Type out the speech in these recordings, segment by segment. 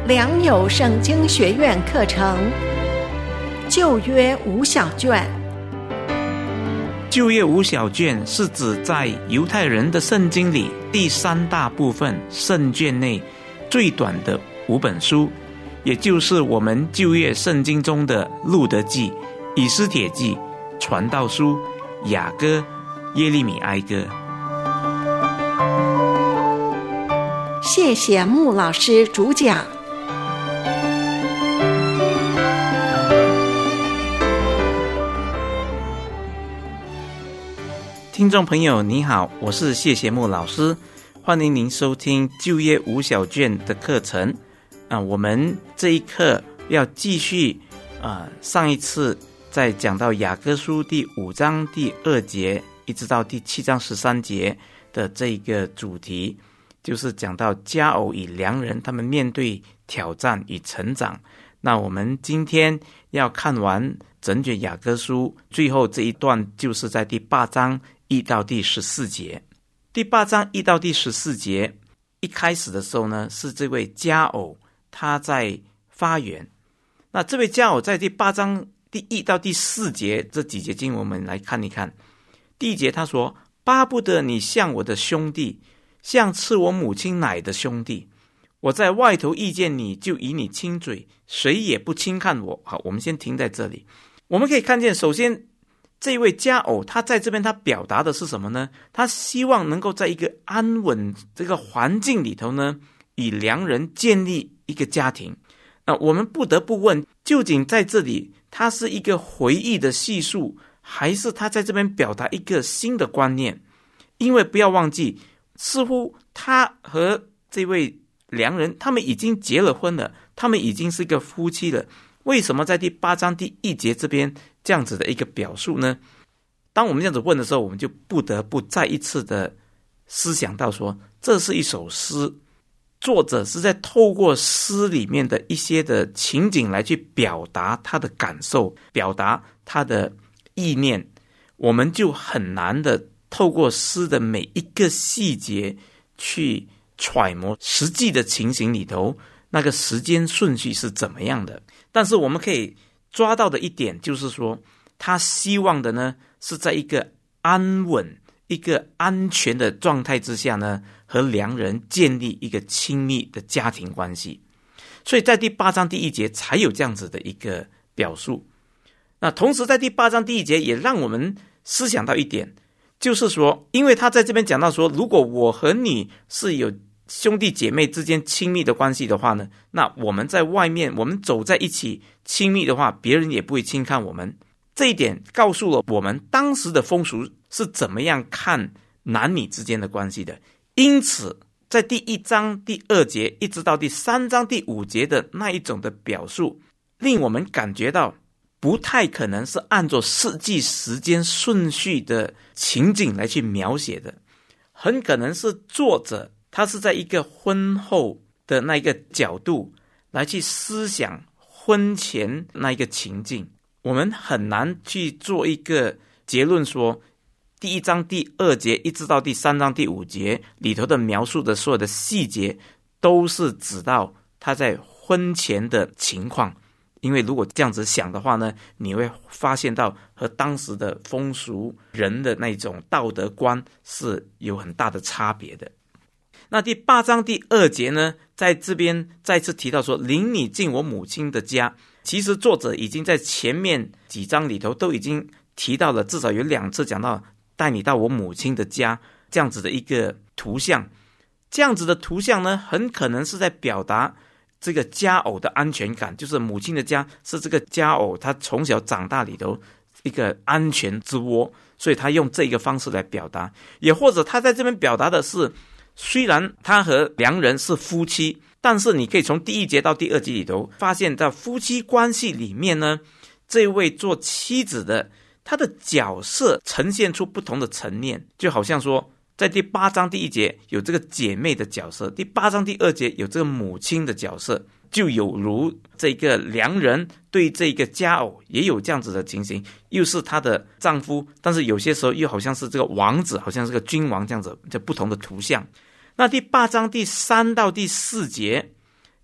良友圣经学院课程旧约无小卷。 旧约无小卷是指在犹太人的圣经里第三大部分圣卷内最短的5本书，也就是我们旧约圣经中的路得记、以斯帖记、传道书、雅歌、耶利米哀歌。 谢谢穆老师主讲。 听众朋友你好，我是谢谢穆老师，欢迎您收听旧约无小卷的课程。我们这一课要继续上一次在讲到雅歌书第5章第2节一直到第7章13节的这个主题，就是讲到佳偶与良人他们面对挑战与成长。那我们今天要看完整卷雅歌书，最后这一段就是在第8章1到第14节。第8章1到第14节一开始的时候呢，是这位佳偶他在发言。那这位佳偶在第8章第1到第4节这几节经文我们来看一看。第1节他说，巴不得你像我的兄弟，像吃我母亲奶的兄弟，我在外头遇见你，就与你亲嘴，谁也不轻看我。好，我们先停在这里。我们可以看见，首先这位佳偶他在这边他表达的是什么呢？他希望能够在一个安稳这个环境里头呢，与良人建立一个家庭。我们不得不问，究竟在这里他是一个回忆的叙述，还是他在这边表达一个新的观念？因为不要忘记，似乎他和这位良人他们已经结了婚了，他们已经是一个夫妻了。为什么在第8章第1节这边这样子的一个表述呢？当我们这样子问的时候，我们就不得不再一次的思想到说，这是一首诗，作者是在透过诗里面的一些的情景来去表达他的感受，表达他的意念。我们就很难的透过诗的每一个细节去揣摩实际的情形里头那个时间顺序是怎么样的。但是我们可以抓到的一点就是说，他希望的呢是在一个安稳一个安全的状态之下呢，和良人建立一个亲密的家庭关系。所以在第8章第1节才有这样子的一个表述。那同时在第8章第1节也让我们思想到一点，就是说，因为他在这边讲到说，如果我和你是有兄弟姐妹之间亲密的关系的话呢，那我们在外面我们走在一起亲密的话，别人也不会轻看我们。这一点告诉了我们当时的风俗是怎么样看男女之间的关系的。因此在第1章第2节一直到第3章第5节的那一种的表述，令我们感觉到不太可能是按照实际时间顺序的情景来去描写的，很可能是作者他是在一个婚后的那一个角度来去思想婚前那一个情境。我们很难去做一个结论说，第1章第2节一直到第3章第5节里头的描述的所有的细节都是指到他在婚前的情况。因为如果这样子想的话呢，你会发现到和当时的风俗人的那种道德观是有很大的差别的。那第8章第2节呢，在这边再次提到说，领你进我母亲的家。其实作者已经在前面几章里头都已经提到了，至少有2次讲到带你到我母亲的家这样子的一个图像。这样子的图像呢，很可能是在表达这个佳偶的安全感，就是母亲的家是这个佳偶他从小长大里头一个安全之窝，所以他用这个方式来表达。也或者他在这边表达的是，虽然他和良人是夫妻，但是你可以从第1节到第2节里头发现，在夫妻关系里面呢，这位做妻子的她的角色呈现出不同的层面。就好像说，在第8章第1节有这个姐妹的角色，第8章第2节有这个母亲的角色，就有如这个良人对这个佳偶也有这样子的情形，又是她的丈夫，但是有些时候又好像是这个王子，好像是个君王这样子，这不同的图像。那第8章第3到第4节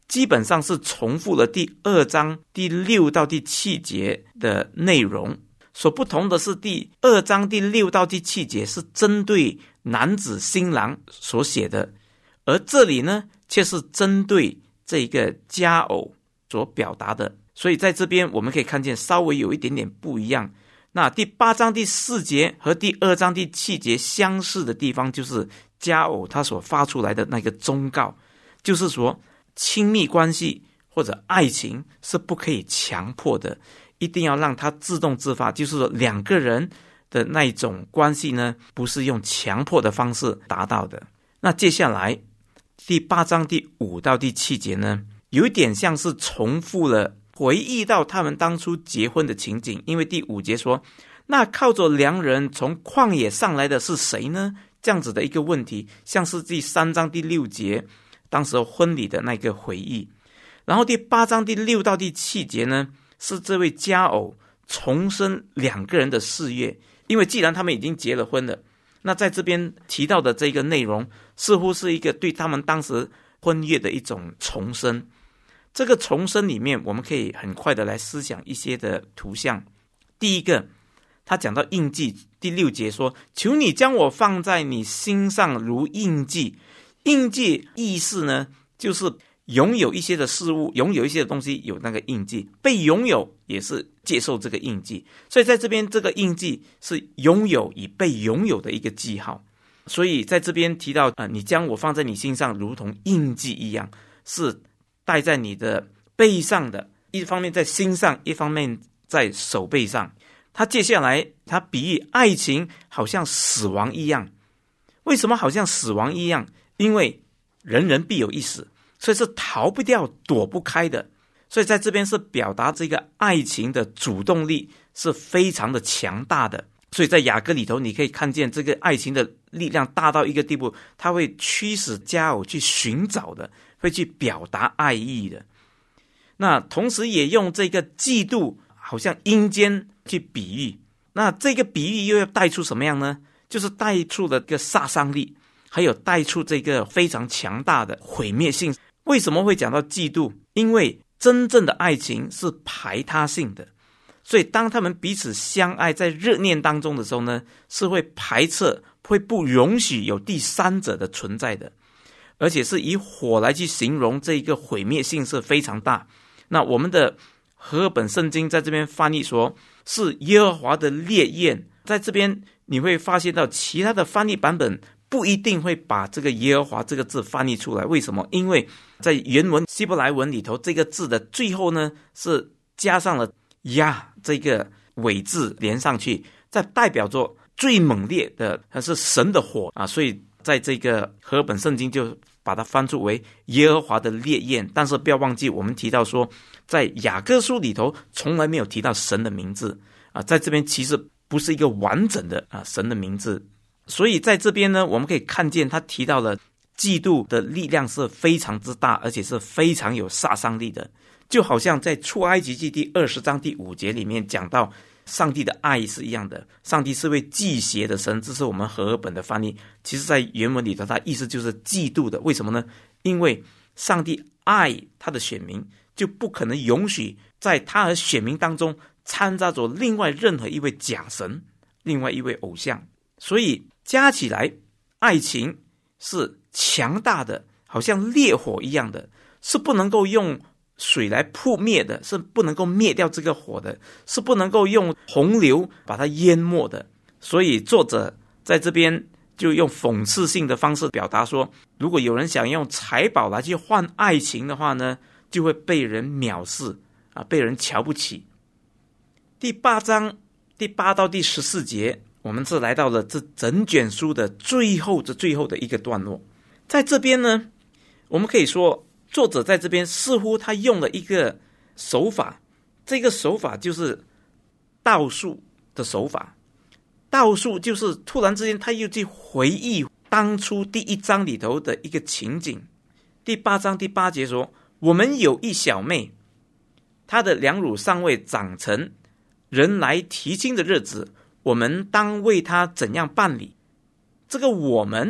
基本上是重复了第2章第6到第7节的内容，所不同的是第2章第6到第7节是针对男子新郎所写的，而这里呢却是针对这个佳偶所表达的，所以在这边我们可以看见稍微有一点点不一样。那第8章第4节和第2章第7节相似的地方，就是佳偶他所发出来的那个忠告，就是说亲密关系或者爱情是不可以强迫的，一定要让它自动自发，就是说两个人的那一种关系呢，不是用强迫的方式达到的。那接下来第8章第5到第7节呢，有一点像是重复了回忆到他们当初结婚的情景，因为第5节说，那靠着良人从旷野上来的是谁呢？这样子的一个问题，像是第3章第6节当时婚礼的那个回忆。然后第8章第6到第7节呢，是这位佳偶重申两个人的誓约，因为既然他们已经结了婚了，那在这边提到的这个内容似乎是一个对他们当时婚约的一种重申。这个重申里面，我们可以很快的来思想一些的图像。第一个，他讲到印记，第6节说，求你将我放在你心上如印记。印记意思呢，就是拥有一些的事物，拥有一些的东西有那个印记，被拥有也是接受这个印记，所以在这边这个印记是拥有与被拥有的一个记号。所以在这边提到你将我放在你心上如同印记一样，是戴在你的背上的，一方面在心上，一方面在手背上。他接下来他比喻爱情好像死亡一样。为什么好像死亡一样？因为人人必有一死，所以是逃不掉躲不开的。所以在这边是表达这个爱情的主动力是非常的强大的。所以在雅歌里头你可以看见这个爱情的力量大到一个地步，它会驱使佳偶去寻找的，会去表达爱意的。那同时也用这个嫉妒好像阴间去比喻，那这个比喻又要带出什么样呢？就是带出了一个杀伤力，还有带出这个非常强大的毁灭性。为什么会讲到嫉妒？因为真正的爱情是排他性的，所以当他们彼此相爱在热恋当中的时候呢，是会排斥，会不容许有第三者的存在的，而且是以火来去形容，这一个毁灭性是非常大。那我们的和合本圣经在这边翻译说是耶和华的烈焰，在这边你会发现到其他的翻译版本不一定会把这个耶和华这个字翻译出来。为什么？因为在原文希伯来文里头，这个字的最后呢是加上了呀这个尾字连上去，在代表着最猛烈的是神的火啊，所以在这个和合本圣经就把它翻出为耶和华的烈焰。但是不要忘记我们提到说，在雅各书里头从来没有提到神的名字啊，在这边其实不是一个完整的神的名字。所以在这边呢，我们可以看见他提到了嫉妒的力量是非常之大，而且是非常有杀伤力的。就好像在出埃及记第20章第5节里面讲到上帝的爱是一样的，上帝是位忌邪的神，这是我们和合本的翻译。其实在原文里头它意思就是嫉妒的。为什么呢？因为上帝爱他的选民，就不可能允许在他和选民当中掺杂着另外任何一位假神，另外一位偶像。所以加起来爱情是强大的，好像烈火一样的，是不能够用水来扑灭的，是不能够灭掉这个火的，是不能够用洪流把它淹没的。所以作者在这边就用讽刺性的方式表达说，如果有人想用财宝来去换爱情的话呢，就会被人藐视被人瞧不起。第8章第8到第14节，我们是来到了这整卷书的最后的一个段落。在这边呢，我们可以说作者在这边似乎他用了一个手法，这个手法就是倒数的手法。倒数就是突然之间他又去回忆当初第1章里头的一个情景。第8章第8节说，我们有一小妹，她的两乳尚未长成，人来提亲的日子，我们当为她怎样办理。这个我们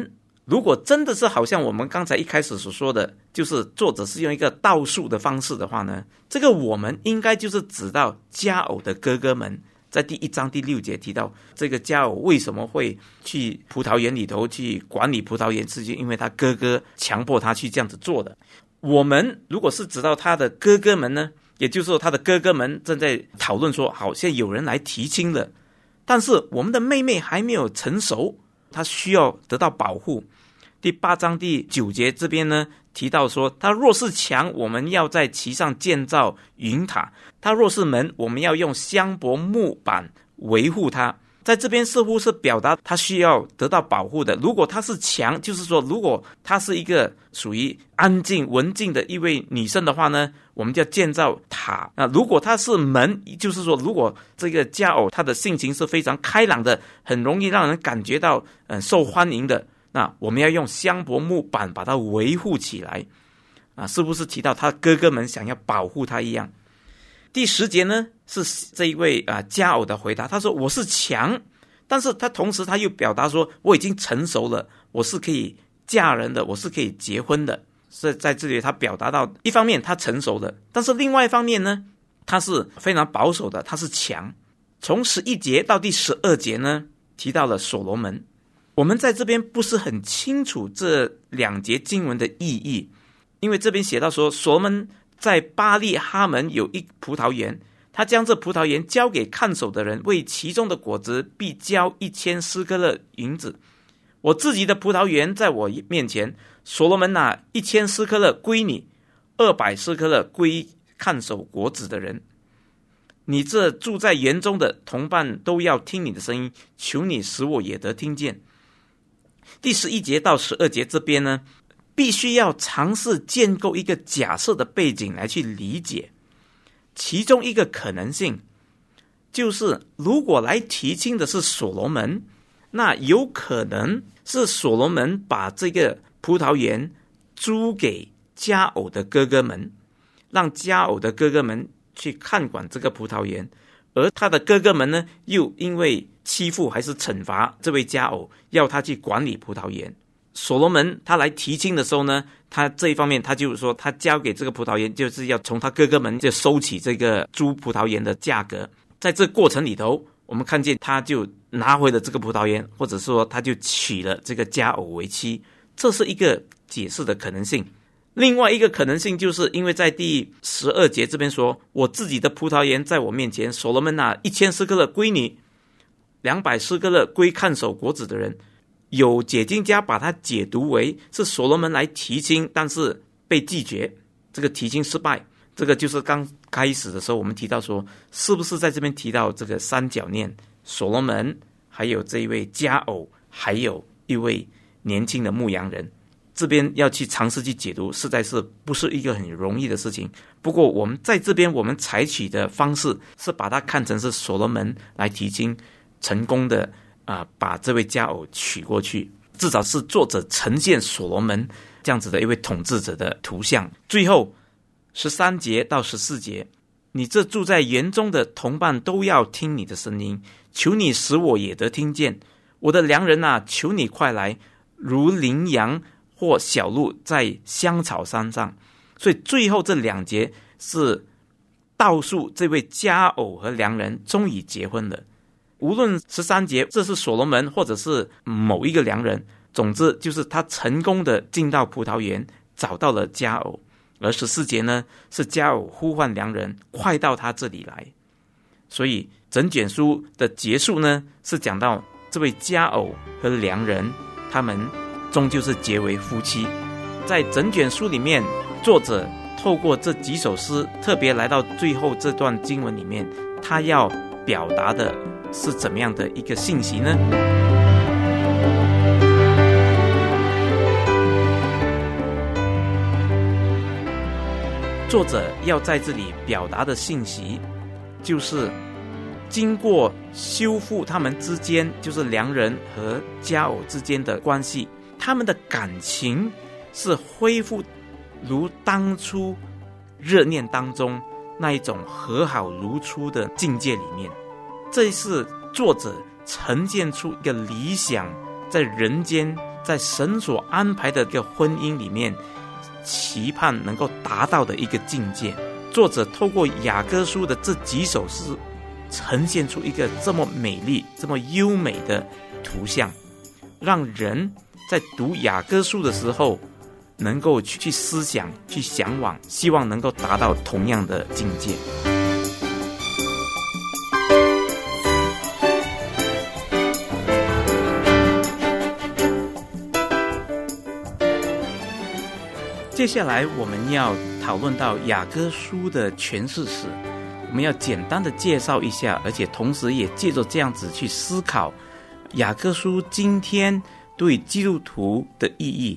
如果真的是好像我们刚才一开始所说的，就是作者是用一个倒数的方式的话呢，这个我们应该就是指到佳偶的哥哥们。在第1章第6节提到，这个佳偶为什么会去葡萄园里头去管理葡萄园，是因为他哥哥强迫他去这样子做的。我们如果是指到他的哥哥们呢，也就是说他的哥哥们正在讨论说，好像有人来提亲了，但是我们的妹妹还没有成熟，她需要得到保护。第8章第9节这边呢提到说，他若是墙，我们要在其上建造云塔；他若是门，我们要用香柏木板维护它。在这边似乎是表达他需要得到保护的。如果他是墙，就是说如果他是一个属于安静文静的一位女生的话呢，我们就要建造塔。那如果他是门，就是说如果这个佳偶他的性情是非常开朗的，很容易让人感觉到受欢迎的，那我们要用香柏木板把它维护起来。是不是提到他哥哥们想要保护他一样？第10节呢是这一位佳偶的回答，他说我是强，但是他同时他又表达说我已经成熟了，我是可以嫁人的，我是可以结婚的。所以在这里他表达到一方面他成熟了，但是另外一方面呢他是非常保守的，他是强。从11节到第12节呢提到了所罗门，我们在这边不是很清楚这2节经文的意义，因为这边写到说所罗门在巴利哈门有一葡萄园，他将这葡萄园交给看守的人，为其中的果子必交1000斯科勒银子。我自己的葡萄园在我面前，所罗门拿1000斯科勒归你，200斯科勒归看守果子的人。你这住在园中的同伴都要听你的声音，求你使我也得听见。第11节到12节这边呢，必须要尝试建构一个假设的背景来去理解。其中一个可能性就是如果来提亲的是所罗门，那有可能是所罗门把这个葡萄园租给佳偶的哥哥们，让佳偶的哥哥们去看管这个葡萄园，而他的哥哥们呢又因为欺负还是惩罚这位佳偶，要他去管理葡萄园。所罗门他来提亲的时候呢，他这一方面他就是说他交给这个葡萄园，就是要从他哥哥们就收起这个租葡萄园的价格。在这过程里头，我们看见他就拿回了这个葡萄园，或者说他就娶了这个佳偶为妻，这是一个解释的可能性。另外一个可能性就是因为在第12节这边说，我自己的葡萄园在我面前，所罗门拿1000斯科勒归你，200斯科勒归看守果子的人。有解经家把它解读为是所罗门来提亲，但是被拒绝，这个提亲失败。这个就是刚开始的时候我们提到说，是不是在这边提到这个三角恋，所罗门还有这一位佳偶，还有一位年轻的牧羊人，这边要去尝试去解读，实在是不是一个很容易的事情。不过我们在这边我们采取的方式是把它看成是所罗门来提亲，成功的把这位佳偶娶过去，至少是作者呈现所罗门这样子的一位统治者的图像。最后13节到14节，你这住在园中的同伴都要听你的声音，求你使我也得听见。我的良人啊，求你快来，如羚羊或小鹿在香草山上。所以最后这2节是倒数这位佳偶和良人终于结婚了。无论13节这是所罗门或者是某一个良人，总之就是他成功的进到葡萄园，找到了佳偶。而14节呢，是佳偶呼唤良人快到他这里来。所以整卷书的结束呢，是讲到这位佳偶和良人他们终究是结为夫妻。在整卷书里面，作者透过这几首诗，特别来到最后这段经文里面，他要表达的是怎么样的一个信息呢？作者要在这里表达的信息，就是经过修复他们之间，就是良人和佳偶之间的关系，他们的感情是恢复如当初热恋当中那一种和好如初的境界里面。这是作者呈现出一个理想在人间在神所安排的一个婚姻里面期盼能够达到的一个境界。作者透过雅歌书的这几首诗，呈现出一个这么美丽、这么优美的图像，让人在读雅歌书的时候能够去思想、去向往，希望能够达到同样的境界。接下来我们要讨论到雅歌书的诠释史，我们要简单的介绍一下，而且同时也借着这样子去思考雅歌书今天对基督徒的意义。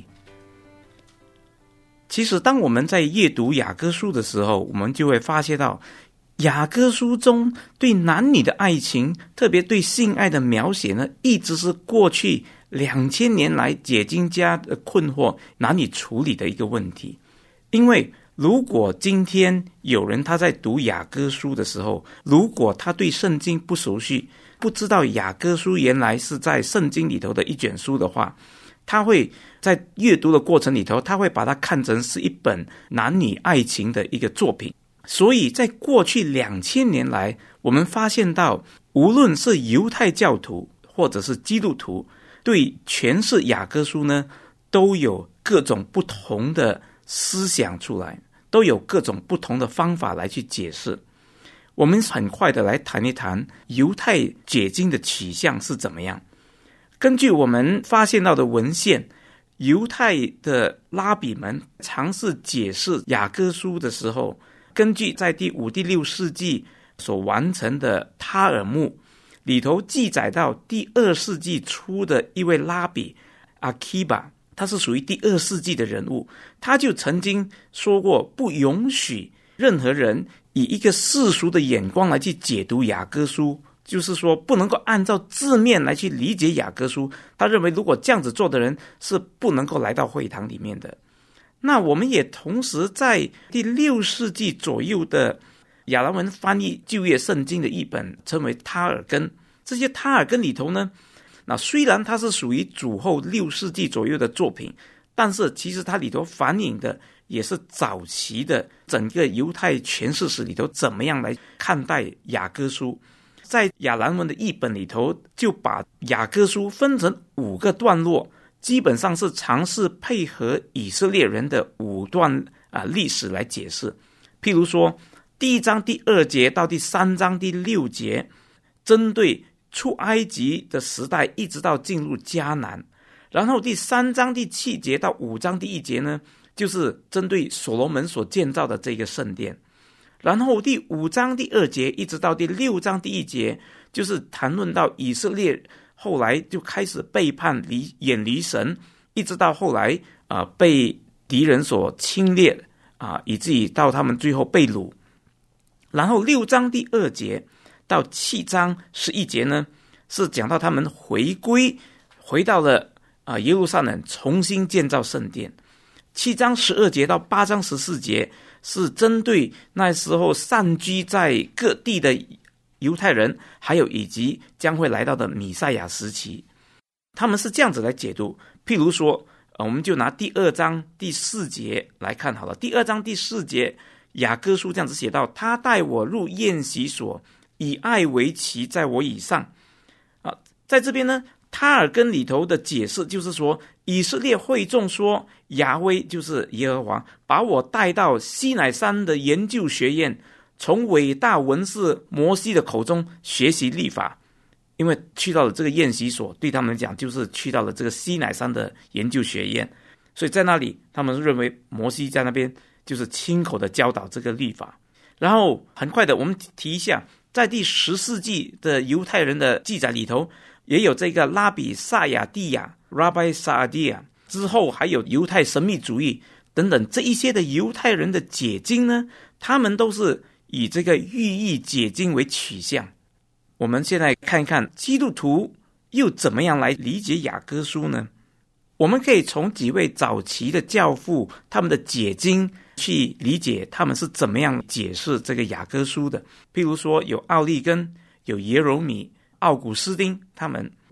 其实当我们在阅读雅歌书的时候，我们就会发现到雅歌书中对男女的爱情，特别对性爱的描写呢，一直是过去2000年来解经家的困惑难以处理的一个问题。因为如果今天有人他在读雅歌书的时候，如果他对圣经不熟悉，不知道雅歌书原来是在圣经里头的一卷书的话，他会在阅读的过程里头，他会把它看成是一本男女爱情的一个作品。所以在过去2000年来，我们发现到无论是犹太教徒或者是基督徒，对诠释雅歌书呢，都有各种不同的思想出来，都有各种不同的方法来去解释。我们很快的来谈一谈犹太解经的取向是怎么样。根据我们发现到的文献，犹太的拉比们尝试解释雅歌书的时候，根据在第5、第6世纪所完成的塔尔木里头记载到第2世纪初的一位拉比阿基巴，他是属于第2世纪的人物，他就曾经说过，不允许任何人以一个世俗的眼光来去解读雅歌书，就是说不能够按照字面来去理解雅歌书。他认为如果这样子做的人是不能够来到会堂里面的。那我们也同时在第6世纪左右的亚兰文翻译旧约圣经的译本称为塔尔根。这些塔尔根里头呢，那虽然它是属于主后6世纪左右的作品，但是其实它里头反映的也是早期的整个犹太诠释史里头怎么样来看待雅歌书。在亚兰文的译本里头，就把雅歌书分成5个段落，基本上是尝试配合以色列人的5段历史来解释。譬如说第1章第2节到第3章第6节，针对出埃及的时代一直到进入迦南。然后第3章第7节到5章第1节呢，就是针对所罗门所建造的这个圣殿。然后第5章第2节一直到第6章第1节，就是谈论到以色列后来就开始背叛远离神，一直到后来被敌人所侵略以至于到他们最后被掳。然后6章第2节到7章11节呢，是讲到他们回到了耶路撒冷，重新建造圣殿。7章12节到8章14节是针对那时候散居在各地的犹太人，还有以及将会来到的弥赛亚时期。他们是这样子来解读。譬如说我们就拿第2章第4节来看好了。第2章第4节，雅歌书这样子写到，他带我入宴席所，以爱为旗在我以上。在这边呢，塔尔根里头的解释就是说，以色列会众说亚威就是耶和华，把我带到西乃山的研究学院，从伟大文士摩西的口中学习律法。因为去到了这个宴席所，对他们来讲就是去到了这个西乃山的研究学院，所以在那里他们认为摩西在那边就是亲口的教导这个律法。然后很快的我们提一下，在第10世纪的犹太人的记载里头，也有这个拉比萨亚蒂亚 Rabbi Saadia， 之后还有犹太神秘主义等等，这一些的犹太人的解经呢，他们都是以这个寓意解经为取向。我们现在看一看基督徒又怎么样来理解雅歌书呢？我们可以从几位早期的教父他们的解经去理解他们是怎么样解释这个雅歌书的。譬如说有奥利根，有耶柔米，奥古斯丁他们。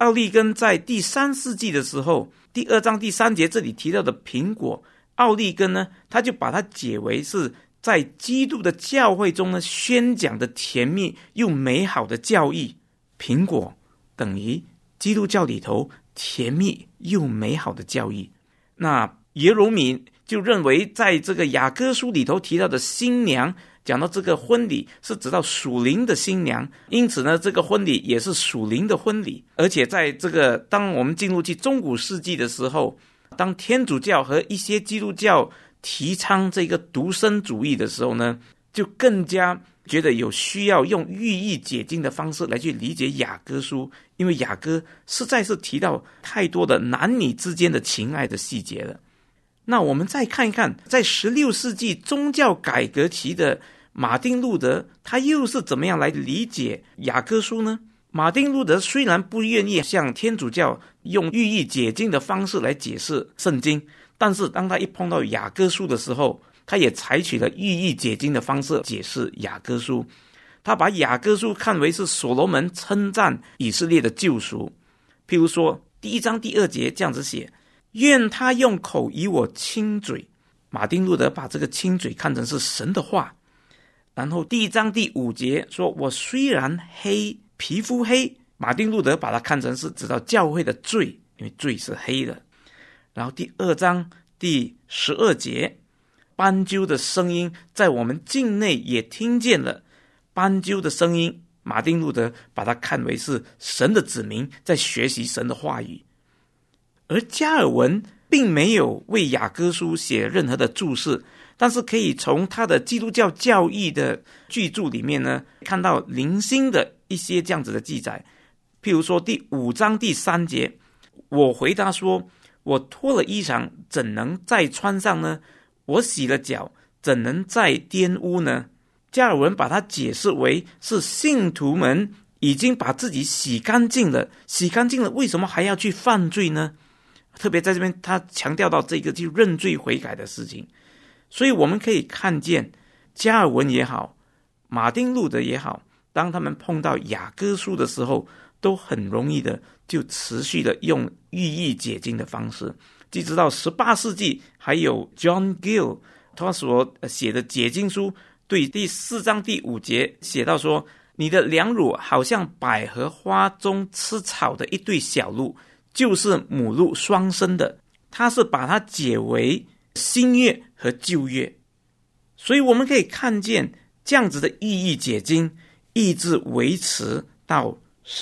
奥利根在第3世纪的时候，第2章第3节这里提到的苹果，奥利根呢，他就把它解为是在基督的教会中呢宣讲的甜蜜又美好的教义。苹果等于基督教里头甜蜜又美好的教义。那耶罗米就认为在这个雅歌书里头提到的新娘，讲到这个婚礼是指到属灵的新娘，因此呢这个婚礼也是属灵的婚礼。而且在这个当我们进入去中古世纪的时候，当天主教和一些基督教提倡这个独身主义的时候呢，就更加觉得有需要用寓意解经的方式来去理解雅歌书，因为雅歌实在是提到太多的男女之间的情爱的细节了。那我们再看一看，在16世纪宗教改革期的马丁路德，他又是怎么样来理解雅歌书呢？马丁路德虽然不愿意像天主教用寓意解经的方式来解释圣经，但是当他一碰到雅歌书的时候，他也采取了寓意解经的方式解释雅歌书。他把雅歌书看为是所罗门称赞以色列的救赎。譬如说第1章第2节这样子写，愿他用口与我亲嘴。马丁路德把这个亲嘴看成是神的话。然后第1章第5节说，我虽然黑，皮肤黑，马丁路德把它看成是指到教会的罪，因为罪是黑的。然后第2章第12节，斑鸠的声音在我们境内也听见了。斑鸠的声音，马丁路德把它看为是神的子民在学习神的话语。而加尔文并没有为雅歌书写任何的注释，但是可以从他的基督教教义的巨著里面呢，看到零星的一些这样子的记载。譬如说第5章第3节，我回答说，我脱了衣裳怎能再穿上呢？我洗了脚怎能再玷污呢？加尔文把它解释为是信徒们已经把自己洗干净了，洗干净了为什么还要去犯罪呢？特别在这边他强调到这个去认罪悔改的事情。所以我们可以看见加尔文也好，马丁路德也好，当他们碰到雅歌书的时候，都很容易的就持续的用寓意解经的方式。即直到18世纪，还有 John Gill 他所写的解经书，对第4章第5节写到说，你的两乳好像百合花中吃草的一对小鹿，就是母鹿双生的。他是把它解为新约和旧约。所以我们可以看见这样子的寓意解经一直维持到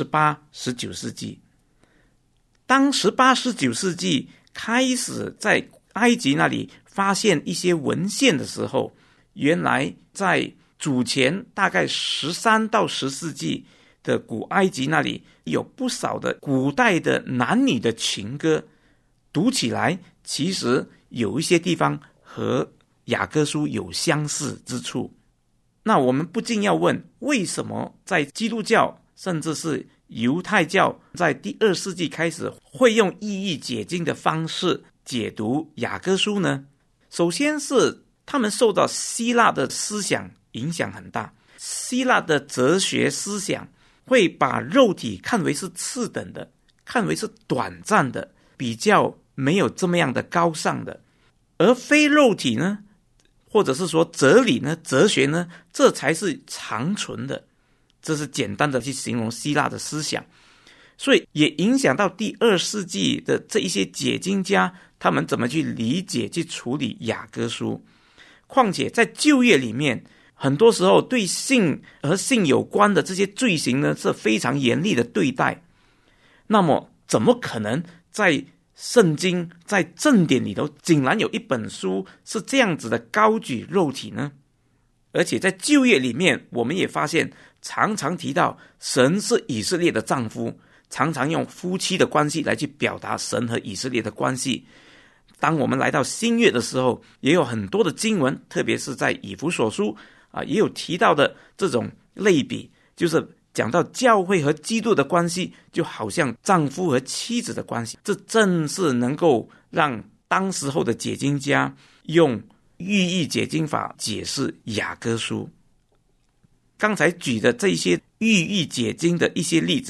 18、19世纪。当18、19世纪开始在埃及那里发现一些文献的时候，原来在主前大概13到14世纪的古埃及那里有不少的古代的男女的情歌，读起来其实有一些地方和雅歌书有相似之处。那我们不禁要问，为什么在基督教甚至是犹太教在第2世纪开始会用意义解经的方式解读雅歌书呢？首先是他们受到希腊的思想影响很大。希腊的哲学思想会把肉体看为是次等的，看为是短暂的，比较没有这么样的高尚的。而非肉体呢，或者是说哲理呢、哲学呢，这才是长存的。这是简单的去形容希腊的思想。所以也影响到第2世纪的这一些解经家，他们怎么去理解、去处理雅歌书。况且在旧约里面，很多时候对性和性有关的这些罪行呢，是非常严厉的对待。那么怎么可能在圣经、在正典里头竟然有一本书是这样子的高举肉体呢？而且在旧约里面，我们也发现常常提到神是以色列的丈夫，常常用夫妻的关系来去表达神和以色列的关系。当我们来到新约的时候，也有很多的经文，特别是在以弗所书也有提到的这种类比，就是讲到教会和基督的关系，就好像丈夫和妻子的关系。这正是能够让当时候的解经家用寓意解经法解释雅歌书。刚才举的这些寓意解经的一些例子，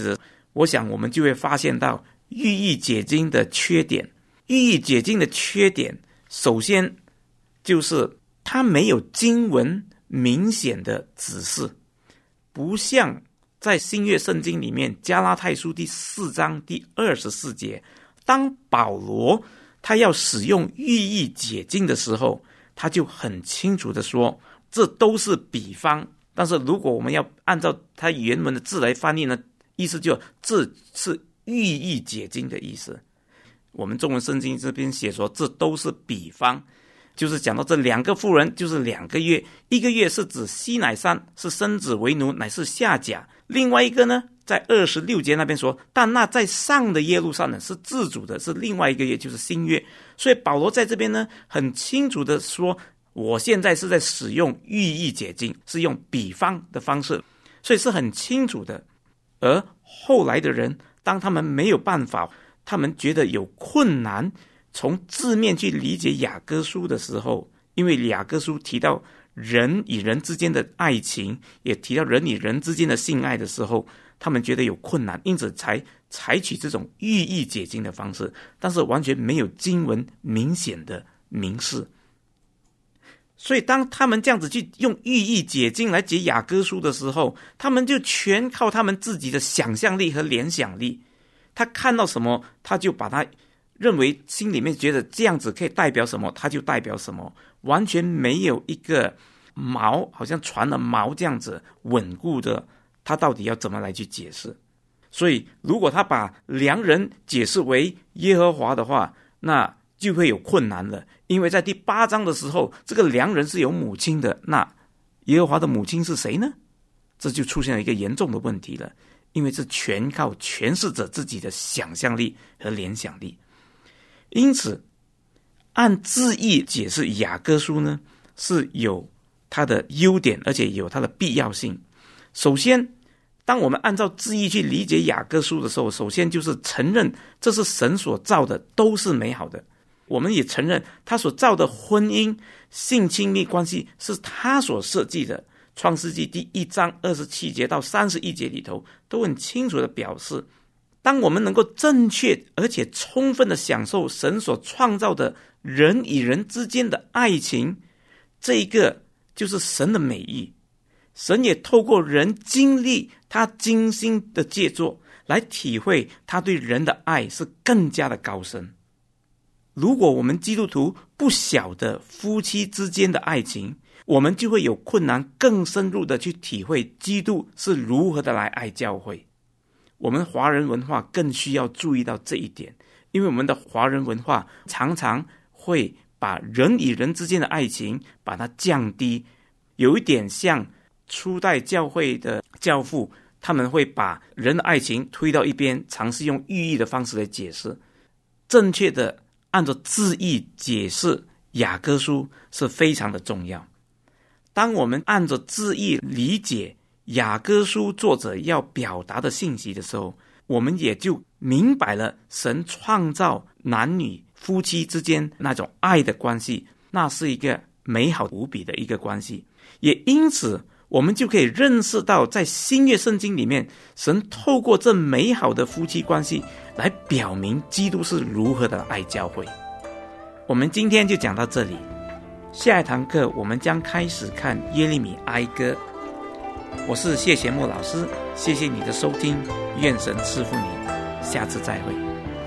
我想我们就会发现到寓意解经的缺点。寓意解经的缺点，首先就是它没有经文明显的指示，不像在新约圣经里面加拉太书第4章第24节，当保罗他要使用寓意解经的时候，他就很清楚的说，这都是比方。但是如果我们要按照他原文的字来翻译呢，意思就这是寓意解经的意思。我们中文圣经这边写说，这都是比方，就是讲到这2个妇人就是2个月，一个月是指西乃山，是生子为奴，乃是夏甲；另外一个呢，在26节那边说，但那在上的耶路撒冷是自主的，是另外一个月，就是新约。所以保罗在这边呢，很清楚的说，我现在是在使用寓意解经，是用比方的方式，所以是很清楚的。而后来的人，当他们没有办法，他们觉得有困难从字面去理解雅歌书的时候，因为雅歌书提到人与人之间的爱情，也提到人与人之间的性爱的时候，他们觉得有困难，因此才采取这种寓意解经的方式，但是完全没有经文明显的明示。所以当他们这样子去用寓意解经来解雅歌书的时候，他们就全靠他们自己的想象力和联想力，他看到什么他就把他认为心里面觉得这样子可以代表什么，他就代表什么，完全没有一个锚，好像传了锚这样子稳固的，他到底要怎么来去解释。所以如果他把良人解释为耶和华的话，那就会有困难了。因为在第8章的时候，这个良人是有母亲的，那耶和华的母亲是谁呢？这就出现了一个严重的问题了，因为这全靠诠释者自己的想象力和联想力。因此按字义解释雅歌书呢，是有它的优点，而且有它的必要性。首先当我们按照字义去理解雅歌书的时候，首先就是承认这是神所造的，都是美好的。我们也承认他所造的婚姻性亲密关系是他所设计的。创世纪第1章27节到31节里头都很清楚的表示，当我们能够正确而且充分的享受神所创造的人与人之间的爱情，这一个就是神的美意。神也透过人经历他精心的杰作，来体会他对人的爱是更加的高深。如果我们基督徒不晓得夫妻之间的爱情，我们就会有困难更深入的去体会基督是如何的来爱教会。我们华人文化更需要注意到这一点，因为我们的华人文化常常会把人与人之间的爱情把它降低，有一点像初代教会的教父，他们会把人的爱情推到一边，尝试用寓意的方式来解释。正确的按照字义解释雅歌书是非常的重要。当我们按照字义理解雅歌书作者要表达的信息的时候，我们也就明白了神创造男女夫妻之间那种爱的关系，那是一个美好无比的一个关系。也因此我们就可以认识到，在新约圣经里面，神透过这美好的夫妻关系来表明基督是如何的爱教会。我们今天就讲到这里，下一堂课我们将开始看耶利米哀歌。我是谢贤木老师，谢谢你的收听，愿神赐福你，下次再会。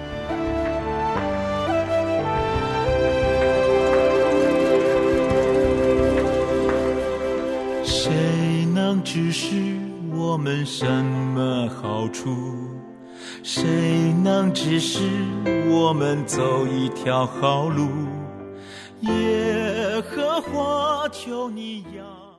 谁能指示我们什么好处？谁能指示我们走一条好路？耶和华，求你呀！